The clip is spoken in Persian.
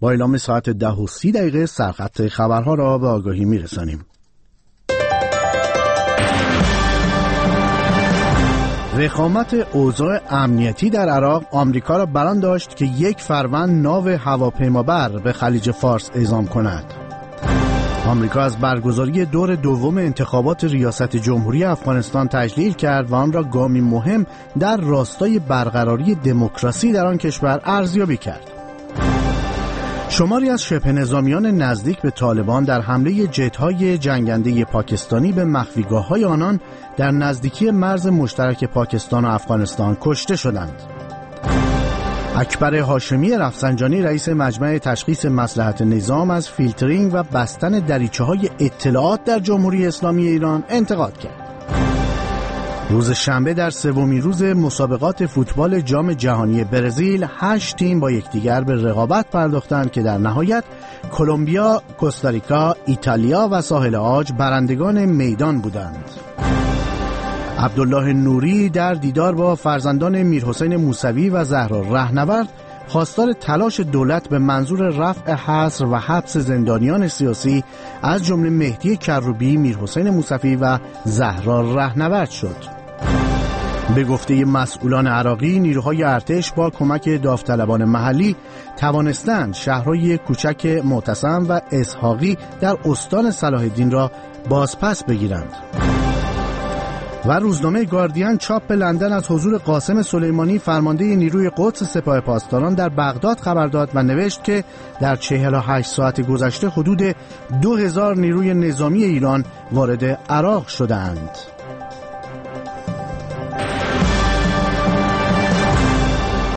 با اعلام ساعت 10:30 سرخط خبرها را به آگاهی می‌رسانیم. وخامت اوضاع امنیتی در عراق آمریکا را بران داشت که 1 فروند ناو هواپیمابر به خلیج فارس اعزام کند. آمریکا از برگزاری دور دوم انتخابات ریاست جمهوری افغانستان تجلیل کرد و آن را گامی مهم در راستای برقراری دموکراسی در آن کشور ارزیابی کرد. شماری از شبه نظامیان نزدیک به طالبان در حمله جت‌های جنگنده پاکستانی به مخفیگاه‌های آنان در نزدیکی مرز مشترک پاکستان و افغانستان کشته شدند. اکبر هاشمی رفسنجانی رئیس مجمع تشخیص مصلحت نظام از فیلترینگ و بستن دریچه‌های اطلاعات در جمهوری اسلامی ایران انتقاد کرد. روز شنبه در سومین روز مسابقات فوتبال جام جهانی برزیل 8 تیم با یکدیگر به رقابت پرداختند که در نهایت کلمبیا، کوستاریکا، ایتالیا و ساحل عاج برندگان میدان بودند. عبدالله نوری در دیدار با فرزندان میرحسین موسوی و زهرا رهنورد خواستار تلاش دولت به منظور رفع حصر و حبس زندانیان سیاسی از جمله مهدی کروبی، میرحسین موسوی و زهرا رهنورد شد. به گفته مسئولان عراقی، نیروهای ارتش با کمک داوطلبان محلی توانستند شهرهای کوچک معتصم و اسحاقی در استان صلاح الدین را بازپس بگیرند. و روزنامه گاردین چاپ لندن از حضور قاسم سلیمانی فرمانده نیروی قدس سپاه پاسداران در بغداد خبر داد و نوشت که در 48 ساعت گذشته حدود 2000 نیروی نظامی ایران وارد عراق شدند.